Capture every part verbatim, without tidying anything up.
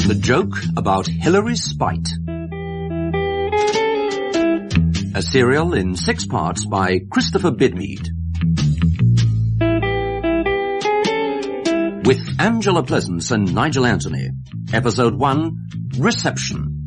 The Joke About Hilary Spite. A serial in six parts by Christopher Bidmead. With Angela Pleasance and Nigel Anthony. Episode one, Reception.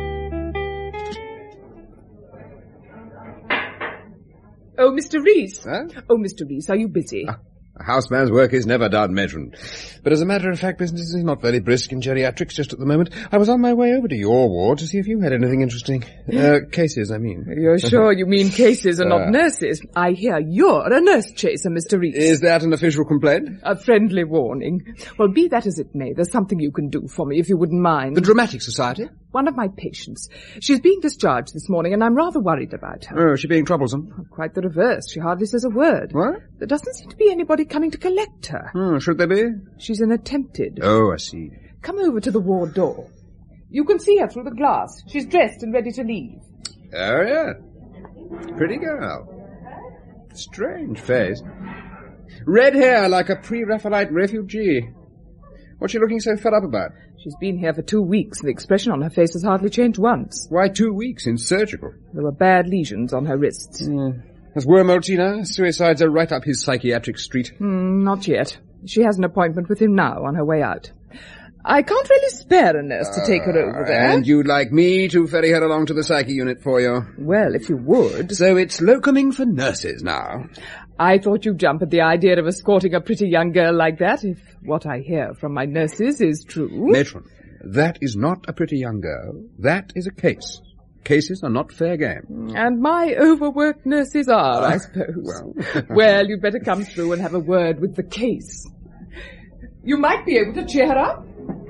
Oh, Mister Reese. Huh? Oh, Mister Reese, are you busy? Ah, a houseman's work is never done, matron. But as a matter of fact, business is not very brisk in geriatrics just at the moment. I was on my way over to your ward to see if you had anything interesting. Uh, cases, I mean. You're sure you mean cases and Uh. not nurses? I hear you're a nurse chaser, Mister Reese. Is that an official complaint? A friendly warning. Well, be that as it may, there's something you can do for me, if you wouldn't mind. The Dramatic Society? One of my patients. She's being discharged this morning, and I'm rather worried about her. Oh, is she being troublesome? Quite the reverse. She hardly says a word. What? There doesn't seem to be anybody coming to collect her. Hmm, should there be? She's an attempted. Oh, I see. Come over to the ward door. You can see her through the glass. She's dressed and ready to leave. Oh, yeah. Pretty girl. Strange face. Red hair like a pre-Raphaelite refugee. What's she looking so fed up about? She's been here for two weeks, and the expression on her face has hardly changed once. Why two weeks in surgical? There were bad lesions on her wrists. Mm. Has Wormold seen her? Suicides are right up his psychiatric street. Mm, not yet. She has an appointment with him now on her way out. I can't really spare a nurse to take her over there. And you'd like me to ferry her along to the psyche unit for you? Well, if you would. So it's locuming for nurses now. I thought you'd jump at the idea of escorting a pretty young girl like that, if what I hear from my nurses is true. Matron, that is not a pretty young girl. That is a case. Cases are not fair game. And my overworked nurses are, Uh, I suppose. well. Well, you'd better come through and have a word with the case. You might be able to cheer her up.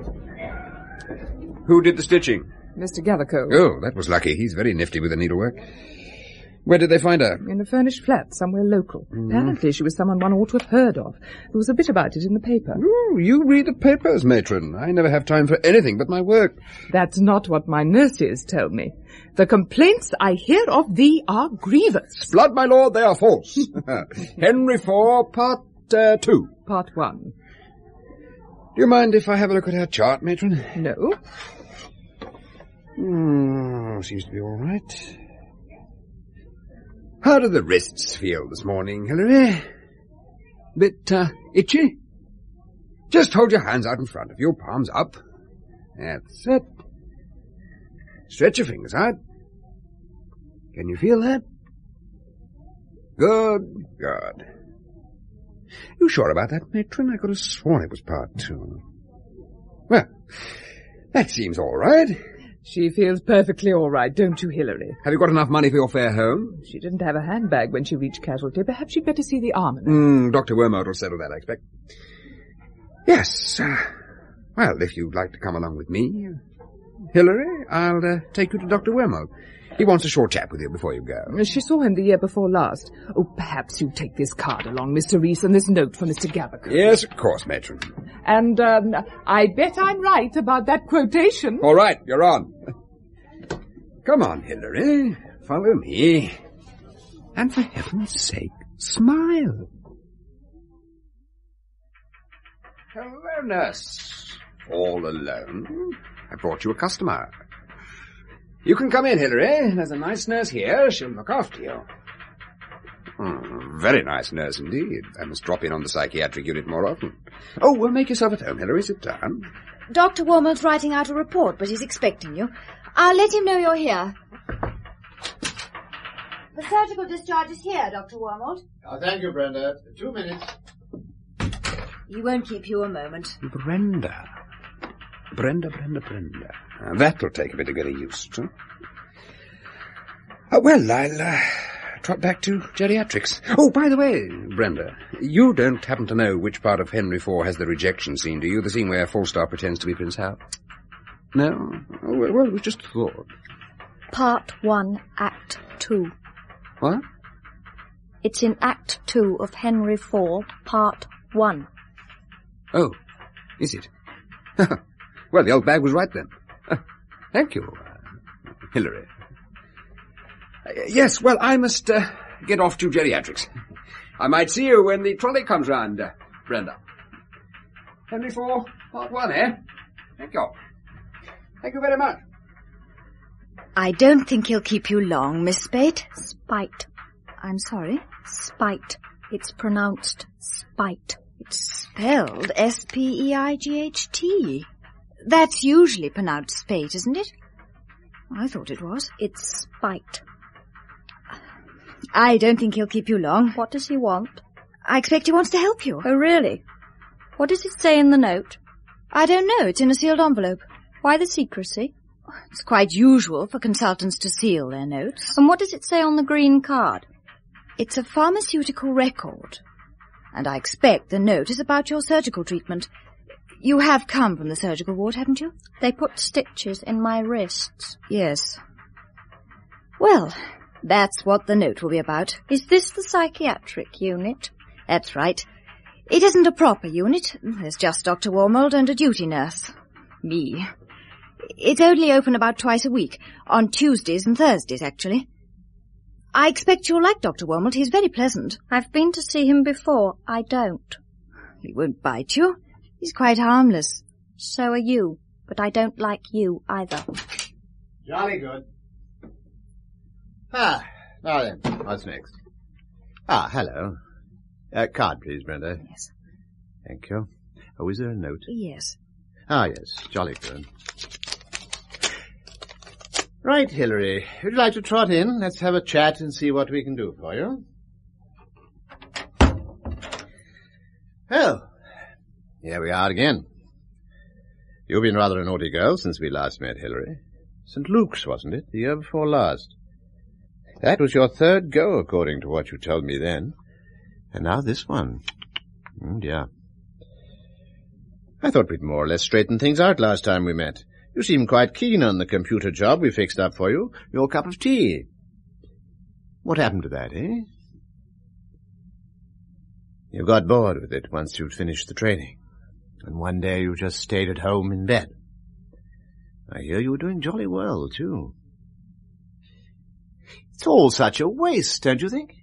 Who did the stitching? Mister Gathercole. Oh, that was lucky. He's very nifty with the needlework. Where did they find her? In a furnished flat, somewhere local. Mm. Apparently she was someone one ought to have heard of. There was a bit about it in the paper. Oh, you read the papers, matron. I never have time for anything but my work. That's not what my nurses tell me. The complaints I hear of thee are grievous. Blood, my lord, they are false. Henry four, part uh, two. Part one. Do you mind if I have a look at her chart, matron? No. Hmm, seems to be all right. How do the wrists feel this morning, Hilary? Bit, uh, itchy? Just hold your hands out in front of you, palms up. That's it. Stretch your fingers out. Can you feel that? Good, good. You sure about that, matron? I could have sworn it was part two. Well, that seems all right. She feels perfectly all right, don't you, Hilary? Have you got enough money for your fare home? She didn't have a handbag when she reached casualty. Perhaps you'd better see the almoner. Mm, Doctor Wormold will settle that, I expect. Yes. Uh, well, if you'd like to come along with me, Hilary, I'll uh, take you to Doctor Wormold. He wants a short chat with you before you go. She saw him the year before last. Oh, perhaps you take this card along, Mister Reese, and this note for Mister Gathercole. Yes, of course, matron. And, um, I bet I'm right about that quotation. All right, you're on. Come on, Hilary. Follow me. And for heaven's sake, smile. Hello, nurse. All alone? I brought you a customer. You can come in, Hilary. There's a nice nurse here. She'll look after you. Hmm, very nice nurse indeed. I must drop in on the psychiatric unit more often. Oh, well, make yourself at home, Hilary. Sit down. Doctor Wormold's writing out a report, but he's expecting you. I'll let him know you're here. The surgical discharge is here, Doctor Wormold. Oh, thank you, Brenda. Two minutes. He won't keep you a moment. Brenda. Brenda, Brenda, Brenda. Uh, that'll take a bit of getting used to. Uh, well, I'll uh, trot back to geriatrics. Oh, by the way, Brenda, you don't happen to know which part of Henry four has the rejection scene, do you? The scene where Falstaff pretends to be Prince Hal? No? Oh, well, well, it was just a thought. Part one, Act two. What? It's in Act two of Henry four, Part one. Oh, is it? Well, the old bag was right then. Uh, thank you, uh, Hilary. Uh, yes, well, I must uh, get off to geriatrics. I might see you when the trolley comes round, uh, Brenda. Henry four, part one, eh? Thank you. Thank you very much. I don't think he'll keep you long, Miss Spate. Spite. I'm sorry? Spite. It's pronounced spite. It's spelled S P E I G H T. That's usually pronounced spate, isn't it? I thought it was. It's spite. I don't think he'll keep you long. What does he want? I expect he wants to help you. Oh, really? What does it say in the note? I don't know. It's in a sealed envelope. Why the secrecy? It's quite usual for consultants to seal their notes. And what does it say on the green card? It's a pharmaceutical record. And I expect the note is about your surgical treatment. You have come from the surgical ward, haven't you? They put stitches in my wrists. Yes. Well, that's what the note will be about. Is this the psychiatric unit? That's right. It isn't a proper unit. There's just Doctor Wormold and a duty nurse. Me. It's only open about twice a week. On Tuesdays and Thursdays, actually. I expect you'll like Doctor Wormold. He's very pleasant. I've been to see him before. I don't. He won't bite you. He's quite harmless. So are you. But I don't like you either. Jolly good. Ah, now then, what's next? Ah, hello. Uh, card, please, Brenda. Yes. Thank you. Oh, is there a note? Yes. Ah, yes, jolly good. Right, Hilary. Would you like to trot in? Let's have a chat and see what we can do for you. Well, here we are again. You've been rather a naughty girl since we last met, Hilary. Saint Luke's, wasn't it? The year before last. That was your third go, according to what you told me then. And now this one. Oh, dear. I thought we'd more or less straightened things out last time we met. You seemed quite keen on the computer job we fixed up for you. Your cup of tea. What happened to that, eh? You got bored with it once you'd finished the training. And one day you just stayed at home in bed. I hear you were doing jolly well, too. It's all such a waste, don't you think?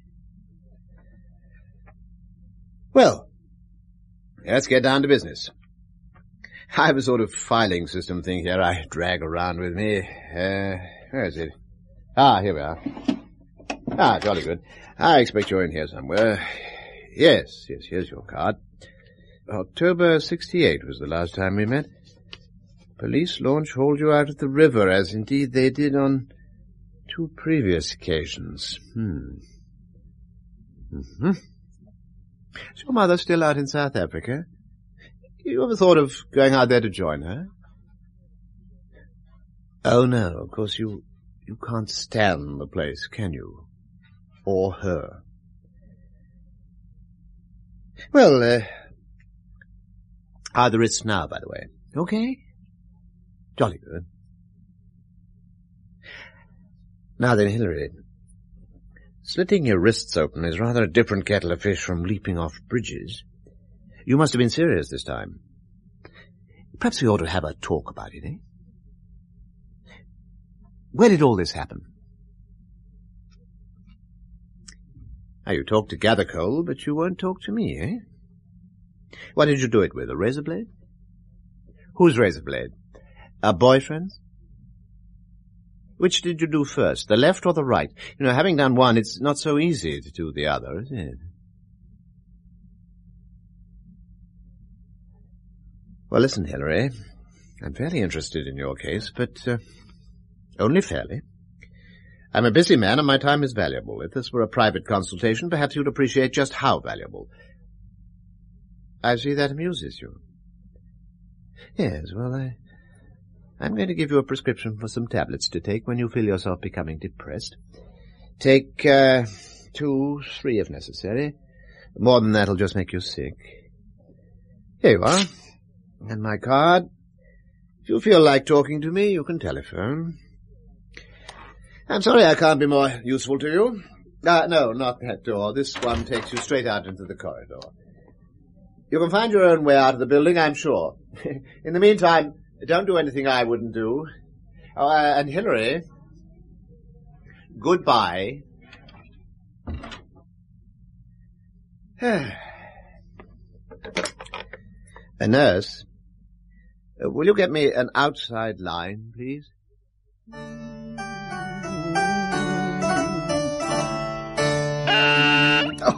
Well, let's get down to business. I have a sort of filing system thing here I drag around with me. Uh, where is it? Ah, here we are. Ah, jolly good. I expect you're in here somewhere. Yes, yes, here's your card. October sixty-eight was the last time we met. Police launch hauled you out of the river, as indeed they did on two previous occasions. Hmm. Mm-hmm. Is your mother still out in South Africa? You ever thought of going out there to join her? Oh, no, of course you you can't stand the place, can you? Or her. Well, uh, are the wrists now, by the way? Okay. Jolly good. Now then, Hilary, slitting your wrists open is rather a different kettle of fish from leaping off bridges. You must have been serious this time. Perhaps we ought to have a talk about it, eh? Where did all this happen? Now, you talked to Gathercole, but you won't talk to me, eh? What did you do it with, a razor blade? Whose razor blade? A boyfriend's? Which did you do first, the left or the right? You know, having done one, it's not so easy to do the other, is it? Well, listen, Hilary, I'm fairly interested in your case, but uh, only fairly. I'm a busy man and my time is valuable. If this were a private consultation, perhaps you'd appreciate just how valuable. I see that amuses you. Yes, well, I, I'm going to give you a prescription for some tablets to take when you feel yourself becoming depressed. Take uh, two, three if necessary. More than that'll just make you sick. Here you are. And my card. If you feel like talking to me, you can telephone. I'm sorry I can't be more useful to you. Uh, no, not that door. This one takes you straight out into the corridor. You can find your own way out of the building, I'm sure. In the meantime, don't do anything I wouldn't do. Oh, uh, and Hilary, goodbye. A nurse, Uh, will you get me an outside line, please? Oh.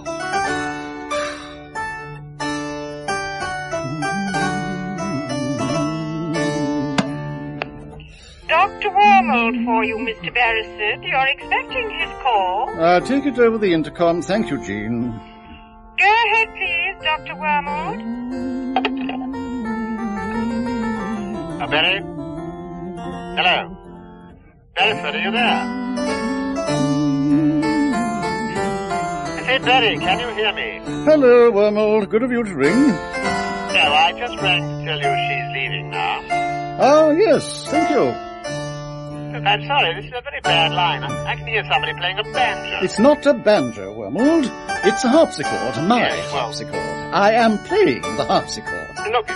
Doctor Wormold for you, Mister Beresford. You're expecting his call. Uh, take it over the intercom. Thank you, Jean. Go ahead, please, Doctor Wormold. Uh, Barry? Hello? Beresford, are you there? I said, Barry, can you hear me? Hello, Wormold. Good of you to ring. No, I just rang to tell you she's leaving now. Oh, yes. Thank you. Look, I'm sorry, this is a very bad line. I, I can hear somebody playing a banjo. It's not a banjo, Wormold. It's a harpsichord, my Yes, well- harpsichord. I am playing the harpsichord. Look,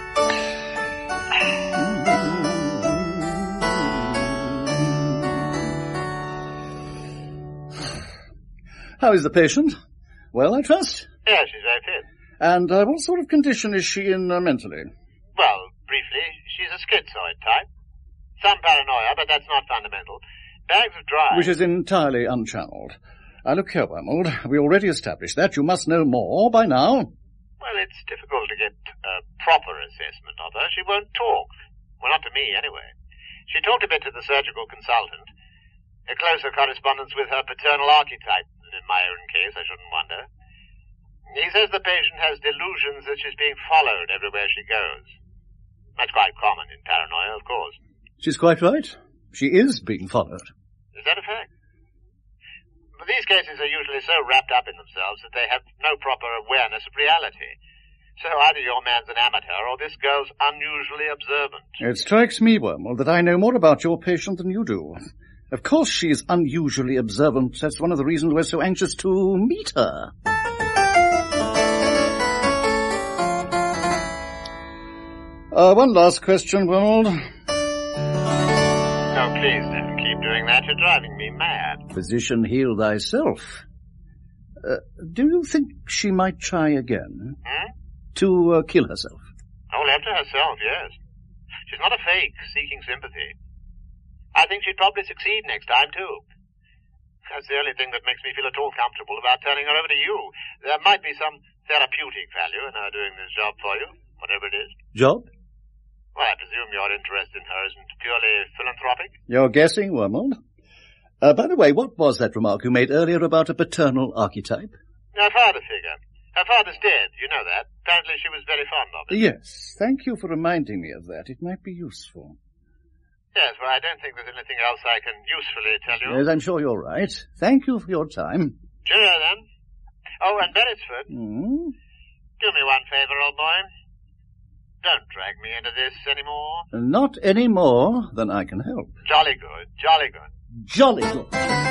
How is the patient? Well, I trust. yeah, she's very fit. And uh, what sort of condition is she in uh, mentally? Well, briefly, she's a schizoid type. Some paranoia, but that's not fundamental. Bags of dry. Which is entirely unchanneled. Now, look here, Wormold. We already established that. You must know more by now. Well, it's difficult to get a proper assessment of her. She won't talk. Well, not to me, anyway. She talked a bit to the surgical consultant. A closer correspondence with her paternal archetype than in my own case, I shouldn't wonder. He says the patient has delusions that she's being followed everywhere she goes. That's quite common in paranoia, of course. She's quite right. She is being followed. Is that a fact? But these cases are usually so wrapped up in themselves that they have no proper awareness of reality. So either your man's an amateur or this girl's unusually observant. It strikes me, Wormold, that I know more about your patient than you do. Of course she is unusually observant. That's one of the reasons we're so anxious to meet her. Uh, one last question, Wormold. No, please don't keep doing that. You're driving me mad. Physician, heal thyself. Uh, do you think she might try again? Hmm? To uh, kill herself? Oh, left to herself, yes. She's not a fake seeking sympathy. I think she'd probably succeed next time, too. That's the only thing that makes me feel at all comfortable about turning her over to you. There might be some therapeutic value in her doing this job for you, whatever it is. Job? Well, I presume your interest in her isn't purely philanthropic? You're guessing, Wormold. Uh, by the way, what was that remark you made earlier about a paternal archetype? Her father figure. Her father's dead, you know that. Apparently she was very fond of him. Yes, thank you for reminding me of that. It might be useful. Yes, well, I don't think there's anything else I can usefully tell you. Yes, I'm sure you're right. Thank you for your time. Cheerio, then. Oh, and Beresford, Mm? do me one favour, old boy. Don't drag me into this anymore. Not any more than I can help. Jolly good, jolly good. Jolly good.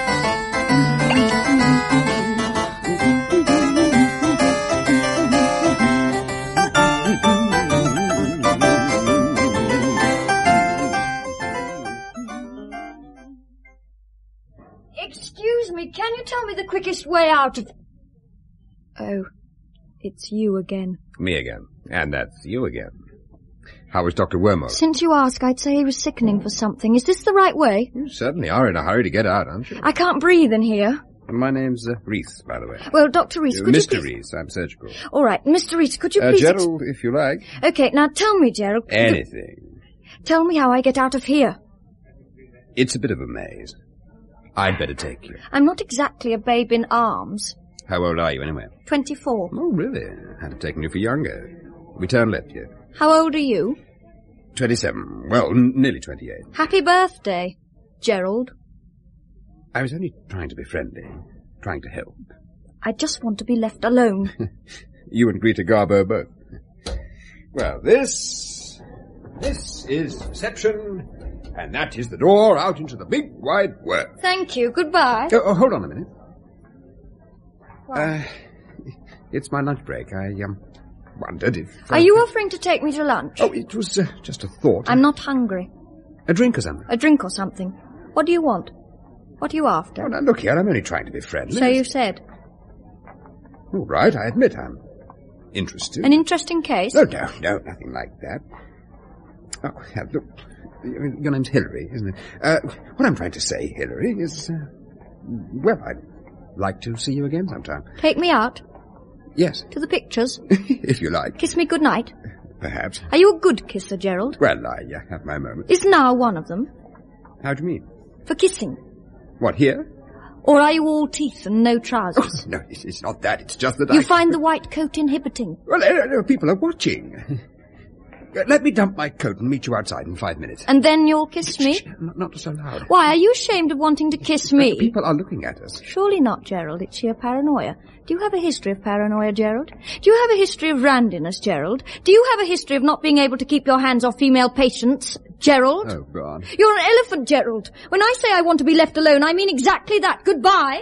Excuse me, can you tell me the quickest way out of... Oh, it's you again. Me again. And that's you again. How is Doctor Wormold? Since you ask, I'd say he was sickening for something. Is this the right way? You certainly are in a hurry to get out, aren't you? I can't breathe in here. My name's uh, Reese, by the way. Well, Doctor Reese, Uh, could Mister you please... Reese, I'm surgical. All right, Mister Reese, could you Uh, please... ex- Gerald, if you like. Okay, now tell me, Gerald. Anything. Tell me how I get out of here. It's a bit of a maze. I'd better take you. I'm not exactly a babe in arms. How old are you, anyway? Twenty-four. Oh, really? I'd have taken you for younger. We turn left here. How old are you? Twenty-seven. Well, n- nearly twenty-eight. Happy birthday, Gerald. I was only trying to be friendly. Trying to help. I just want to be left alone. You and Greta Garbo both. Well, this... This is reception, and that is the door out into the big wide world. Thank you. Goodbye. Oh, oh hold on a minute. Uh, it's my lunch break. I, um, wondered if... Uh, Are you offering to take me to lunch? Oh, it was uh, just a thought. I'm not hungry. A drink or something? A drink or something. What do you want? What are you after? Oh, now, look here, I'm only trying to be friendly. So you said. All right, I admit I'm interested. An interesting case? No, no, no, nothing like that. Oh, yeah, look, your name's Hilary, isn't it? Uh, what I'm trying to say, Hilary, is, uh, well, I'd like to see you again sometime. Take me out? Yes. To the pictures? If you like. Kiss me goodnight? Perhaps. Are you a good kisser, Gerald? Well, I uh, have my moments. Is now one of them? How do you mean? For kissing. What, here? Or are you all teeth and no trousers? Oh, no, it's, it's not that. It's just that you I... You find the white coat inhibiting? Well, uh, people are watching. Let me dump my coat and meet you outside in five minutes. And then you'll kiss me? Not, not so loud. Why, are you ashamed of wanting to kiss me? People are looking at us. Surely not, Gerald. It's sheer paranoia. Do you have a history of paranoia, Gerald? Do you have a history of randiness, Gerald? Do you have a history of not being able to keep your hands off female patients, Gerald? Oh, God. You're an elephant, Gerald. When I say I want to be left alone, I mean exactly that. Goodbye.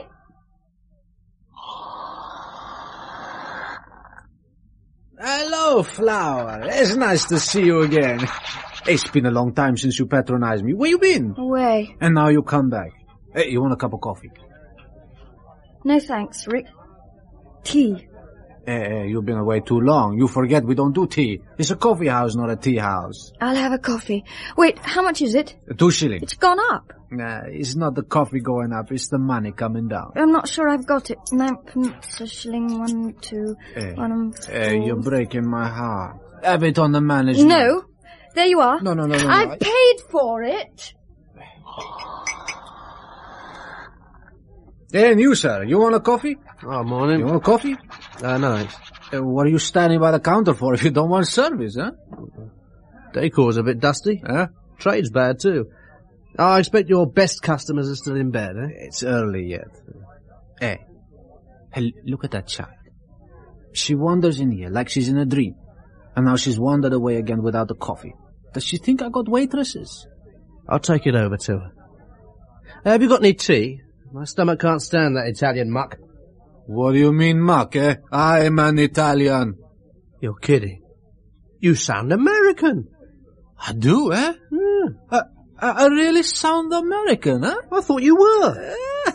Hello, Flower. It's nice to see you again. It's been a long time since you patronized me. Where you been? Away. And now you come back. Hey, you want a cup of coffee? No thanks, Rick. Tea. Hey, hey, you've been away too long. You forget we don't do tea. It's a coffee house, not a tea house. I'll have a coffee. Wait, how much is it? Two shillings. It's gone up. Nah, it's not the coffee going up, it's the money coming down. I'm not sure I've got it. Ninepence, a shilling, one, two, hey, one, four. Hey, you're breaking my heart. Have it on the management. No. There you are. No, no, no, no. no I've I... paid for it. Hey, and you, sir, you want a coffee? Oh, morning. You want a coffee? Uh, no, thanks. Uh, what are you standing by the counter for if you don't want service, huh? Decor's a bit dusty. Huh? Trade's bad, too. I expect your best customers are still in bed, eh? It's early yet. Hey. Hey, look at that child. She wanders in here like she's in a dream. And now she's wandered away again without the coffee. Does she think I got waitresses? I'll take it over to her. Uh, have you got any tea? My stomach can't stand that Italian muck. What do you mean muck, eh? I'm an Italian. You're kidding. You sound American. I do, eh? Yeah. I, I really sound American, huh? I thought you were.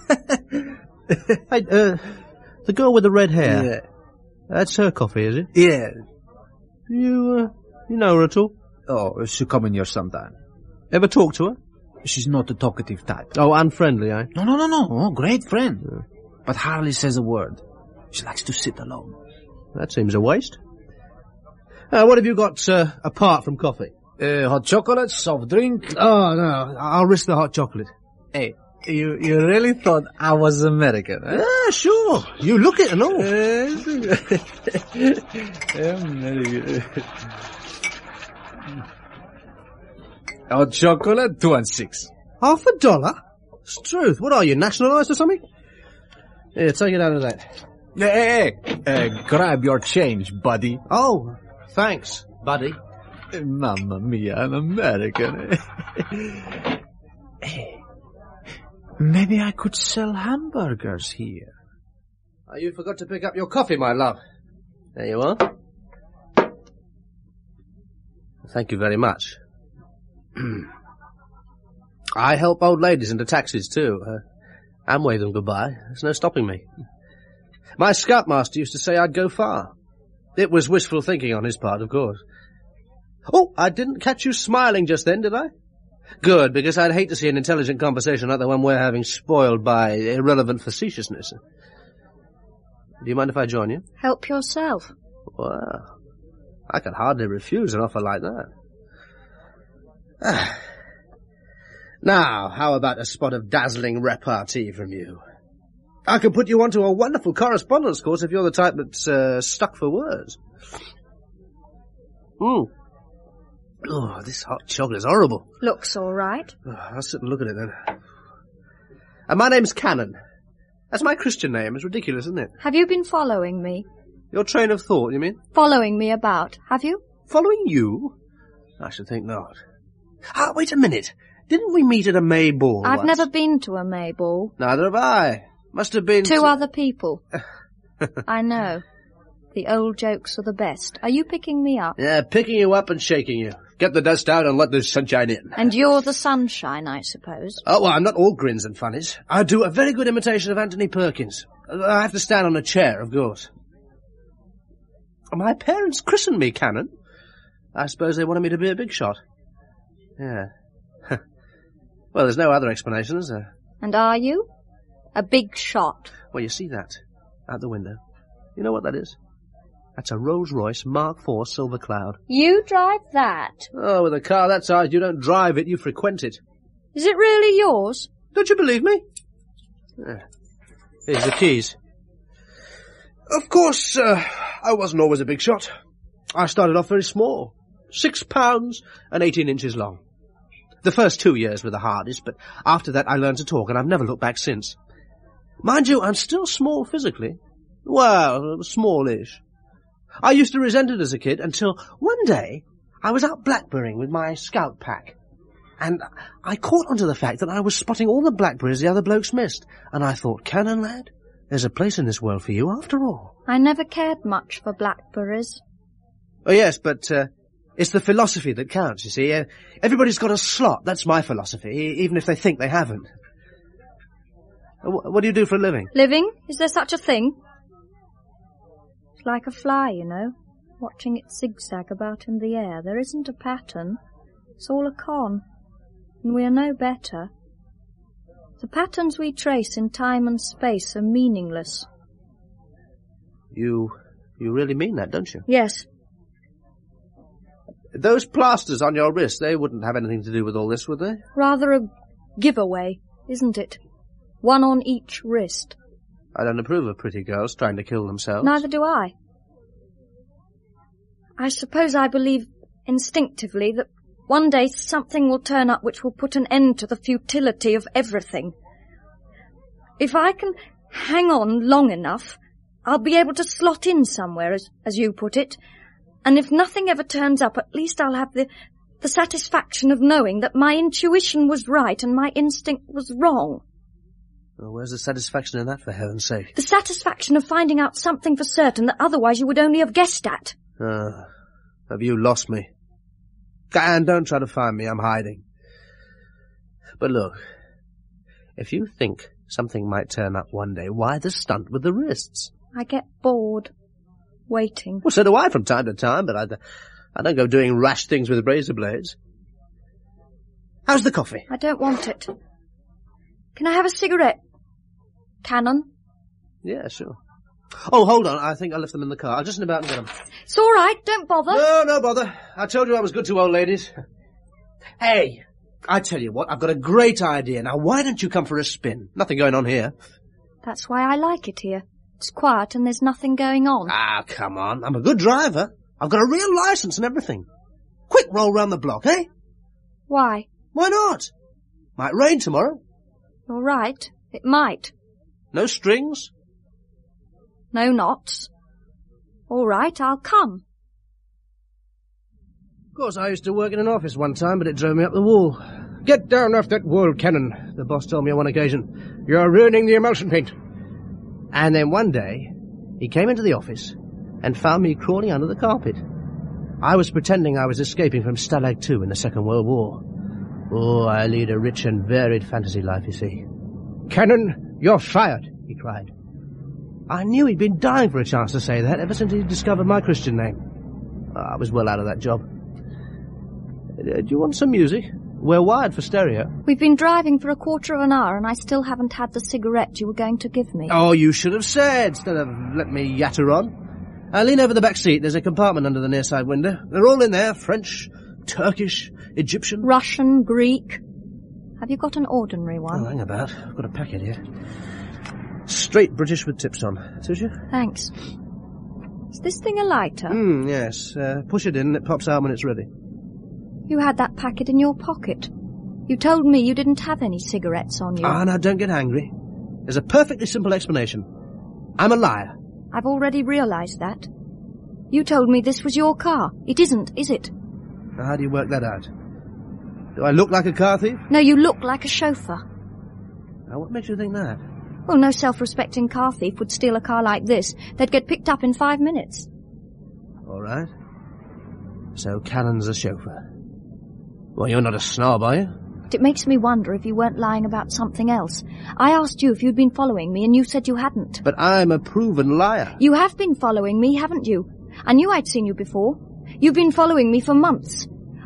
Hey, uh, the girl with the red hair. Yeah. That's her coffee, is it? Yeah. You, uh, you know her at all? Oh, she'll come in here sometime. Ever talk to her? She's not the talkative type. Oh, unfriendly, eh? No, no, no, no. Oh, great friend. Yeah. But hardly says a word. She likes to sit alone. That seems a waste. Uh, what have you got, uh, apart from coffee? Uh, hot chocolate, soft drink. Oh, no, I'll risk the hot chocolate. Hey, you you really thought I was American, eh? Yeah, sure. You look it and all. Hot chocolate, two and six. Half a dollar? It's truth. What are you, nationalised or something? Here, take it out of that. Hey, hey, uh, grab your change, buddy. Oh, thanks, buddy. Mamma mia, an American. Hey, maybe I could sell hamburgers here. Oh, you forgot to pick up your coffee, my love. There you are. Thank you very much. I help old ladies into taxis, too. Uh, and wave them goodbye. There's no stopping me. My scoutmaster used to say I'd go far. It was wishful thinking on his part, of course. Oh, I didn't catch you smiling just then, did I? Good, because I'd hate to see an intelligent conversation like the one we're having spoiled by irrelevant facetiousness. Do you mind if I join you? Help yourself. Well, I could hardly refuse an offer like that. Ah. Now, how about a spot of dazzling repartee from you? I could put you onto a wonderful correspondence course if you're the type that's uh, stuck for words. Hmm. Oh, this hot chocolate's horrible. Looks all right. Oh, I'll sit and look at it then. And my name's Cannon. That's my Christian name. It's ridiculous, isn't it? Have you been following me? Your train of thought, you mean? Following me about, have you? Following you? I should think not. Ah, wait a minute. Didn't we meet at a May ball I've once? never been to a May ball. Neither have I. Must have been... Two to... other people. I know. The old jokes are the best. Are you picking me up? Yeah, picking you up and shaking you. Get the dust out and let the sunshine in. And you're the sunshine, I suppose. Oh, well, I'm not all grins and funnies. I do a very good imitation of Anthony Perkins. I have to stand on a chair, of course. My parents christened me Cannon. I suppose they wanted me to be a big shot. Yeah. Well, there's no other explanation, is there? And are you? A big shot. Well, you see that out the window. You know what that is? That's a Rolls-Royce Mark four Silver Cloud. You drive that? Oh, with a car that size, you don't drive it, you frequent it. Is it really yours? Don't you believe me? Yeah. Here's the keys. Of course, uh, I wasn't always a big shot. I started off very small. Six pounds and eighteen inches long. The first two years were the hardest, but after that I learned to talk, and I've never looked back since. Mind you, I'm still small physically. Well, smallish. I used to resent it as a kid until one day I was out blackberrying with my scout pack. And I caught onto the fact that I was spotting all the blackberries the other blokes missed. And I thought, Cannon, lad, there's a place in this world for you after all. I never cared much for blackberries. Oh, yes, but uh, it's the philosophy that counts, you see. Uh, everybody's got a slot. That's my philosophy, even if they think they haven't. Uh, what do you do for a living? Living? Is there such a thing? It's like a fly, you know, watching it zigzag about in the air. There isn't a pattern. It's all a con. And we are no better. The patterns we trace in time and space are meaningless. You, you really mean that, don't you? Yes. Those plasters on your wrist, they wouldn't have anything to do with all this, would they? Rather a giveaway, isn't it? One on each wrist. I don't approve of pretty girls trying to kill themselves. Neither do I. I suppose I believe instinctively that one day something will turn up which will put an end to the futility of everything. If I can hang on long enough, I'll be able to slot in somewhere, as, as you put it. And if nothing ever turns up, at least I'll have the, the satisfaction of knowing that my intuition was right and my instinct was wrong. Well, where's the satisfaction in that, for heaven's sake? The satisfaction of finding out something for certain that otherwise you would only have guessed at. Ah, have you lost me? And don't try to find me, I'm hiding. But look, if you think something might turn up one day, why the stunt with the wrists? I get bored. Waiting. Well, so do I from time to time, but I, I don't go doing rash things with razor blades. How's the coffee? I don't want it. Can I have a cigarette? Cannon? Yeah, sure. Oh, hold on. I think I left them in the car. I'll just nip out and get them. It's all right. Don't bother. No, no bother. I told you I was good to old ladies. Hey, I tell you what, I've got a great idea. Now, why don't you come for a spin? Nothing going on here. That's why I like it here. It's quiet and there's nothing going on. Ah, come on. I'm a good driver. I've got a real license and everything. Quick roll round the block, eh? Why? Why not? Might rain tomorrow. You're right. It might. No strings? No knots. All right, I'll come. Of course, I used to work in an office one time, but it drove me up the wall. Get down off that wall, Cannon, the boss told me on one occasion. You're ruining the emulsion paint. And then one day, he came into the office and found me crawling under the carpet. I was pretending I was escaping from Stalag two in the Second World War. Oh, I lead a rich and varied fantasy life, you see. Cannon, you're fired, he cried. I knew he'd been dying for a chance to say that ever since he discovered my Christian name. Oh, I was well out of that job. Uh, do you want some music? We're wired for stereo. We've been driving for a quarter of an hour and I still haven't had the cigarette you were going to give me. Oh, you should have said, instead of let me yatter on. Uh, lean over the back seat. There's a compartment under the near side window. They're all in there. French, Turkish, Egyptian. Russian, Greek. Have you got an ordinary one? Oh, hang about. I've got a packet here. Straight British with tips on. Suit you? Thanks. Is this thing a lighter? Hmm, yes. Uh, push it in and it pops out when it's ready. You had that packet in your pocket. You told me you didn't have any cigarettes on you. Ah, now don't get angry. There's a perfectly simple explanation. I'm a liar. I've already realised that. You told me this was your car. It isn't, is it? Now, how do you work that out? Do I look like a car thief? No, you look like a chauffeur. Now, what makes you think that? Well, no self-respecting car thief would steal a car like this. They'd get picked up in five minutes. All right. So Cannon's a chauffeur. Well, you're not a snob, are you? But it makes me wonder if you weren't lying about something else. I asked you if you'd been following me, and you said you hadn't. But I'm a proven liar. You have been following me, haven't you? I knew I'd seen you before. You've been following me for months.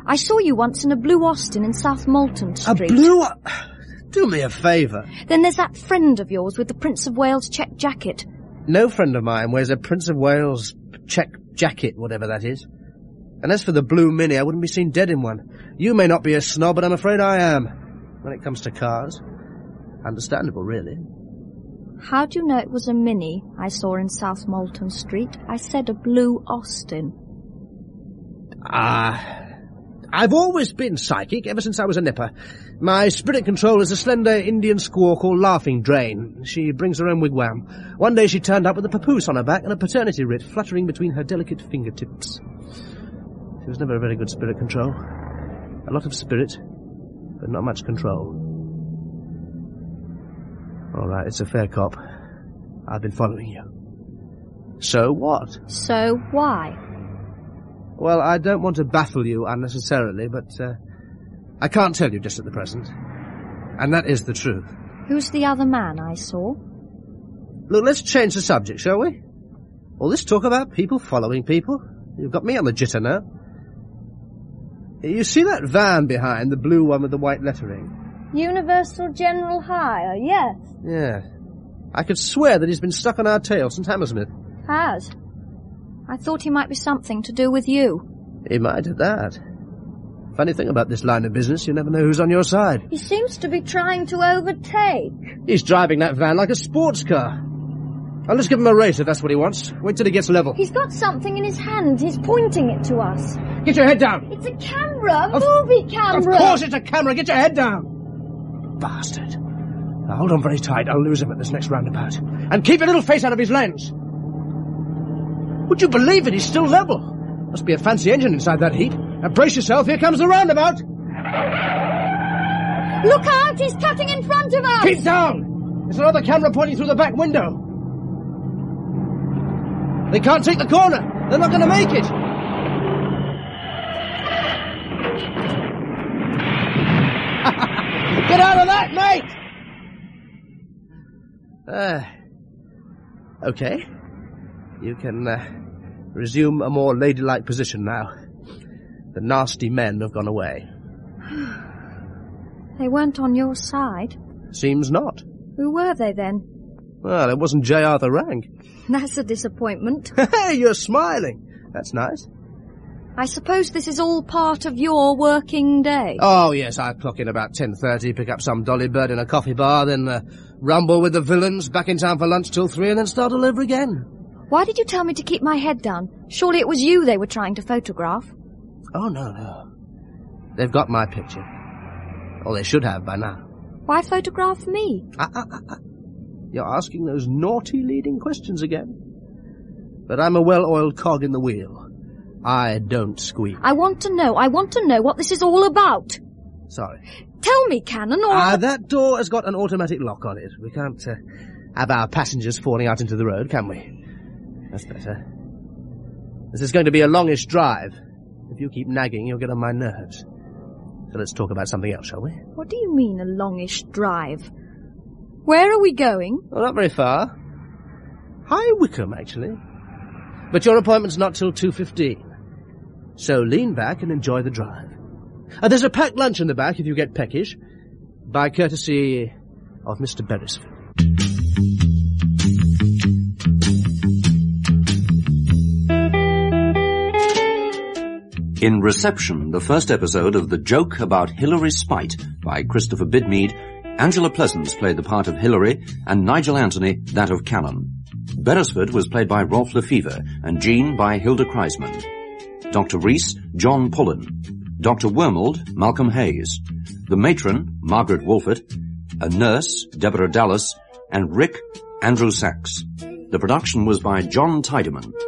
I saw you once in a blue Austin in South Molton Street. A blue... Do me a favour. Then there's that friend of yours with the Prince of Wales check jacket. No friend of mine wears a Prince of Wales check jacket, whatever that is. And as for the blue Mini, I wouldn't be seen dead in one. You may not be a snob, but I'm afraid I am. When it comes to cars. Understandable, really. How do you know it was a Mini I saw in South Molton Street? I said a blue Austin. Ah... Uh, I've always been psychic, ever since I was a nipper. My spirit control is a slender Indian squaw called Laughing Drain. She brings her own wigwam. One day she turned up with a papoose on her back and a paternity writ fluttering between her delicate fingertips. She was never a very good spirit control. A lot of spirit, but not much control. All right, it's a fair cop. I've been following you. So what? So why? Well, I don't want to baffle you unnecessarily, but uh, I can't tell you just at the present. And that is the truth. Who's the other man I saw? Look, let's change the subject, shall we? All this talk about people following people. You've got me on the jitter now. You see that van behind, the blue one with the white lettering? Universal General Hire, yes. Yeah. I could swear that he's been stuck on our tail since Hammersmith. Has? I thought he might be something to do with you. He might at that. Funny thing about this line of business, you never know who's on your side. He seems to be trying to overtake. He's driving that van like a sports car. I'll just give him a race if that's what he wants. Wait till he gets level. He's got something in his hand. He's pointing it to us. Get your head down. It's a camera. A movie camera. Of course it's a camera. Get your head down. Bastard. Now hold on very tight. I'll lose him at this next roundabout. And keep your little face out of his lens. Would you believe it? He's still level. Must be a fancy engine inside that heap. Now brace yourself. Here comes the roundabout. Look out! He's cutting in front of us. Keep down. There's another camera pointing through the back window. They can't take the corner. They're not going to make it. Get out of that, mate! Uh, okay. You can uh, resume a more ladylike position now. The nasty men have gone away. They weren't on your side? Seems not. Who were they then? Well, it wasn't J. Arthur Rank. That's a disappointment. Hey, you're smiling. That's nice. I suppose this is all part of your working day. Oh, yes, I clock in about ten thirty, pick up some dolly bird in a coffee bar, then uh, rumble with the villains, back in town for lunch till three, and then start all over again. Why did you tell me to keep my head down? Surely it was you they were trying to photograph. Oh, no, no. They've got my picture. Or they should have by now. Why photograph me? Ah, ah, ah, ah. You're asking those naughty leading questions again. But I'm a well-oiled cog in the wheel. I don't squeak. I want to know, I want to know what this is all about. Sorry. Tell me, Cannon, or... Ah, uh, that door has got an automatic lock on it. We can't uh, have our passengers falling out into the road, can we? That's better. This is going to be a longish drive. If you keep nagging, you'll get on my nerves. So let's talk about something else, shall we? What do you mean, a longish drive? Where are we going? Well, not very far. High Wycombe, actually. But your appointment's not till two fifteen. So lean back and enjoy the drive. Uh, there's a packed lunch in the back if you get peckish. By courtesy of Mister Beresford. In Reception, the first episode of The Joke About Hilary Spite by Christopher Bidmead, Angela Pleasance played the part of Hilary and Nigel Anthony that of Callan. Beresford was played by Rolf Lefevre and Jean by Hilda Kreisman. Doctor Rees, John Pullen. Doctor Wormold, Malcolm Hayes. The matron, Margaret Wolfert. A nurse, Deborah Dallas. And Rick, Andrew Sachs. The production was by John Tiedemann.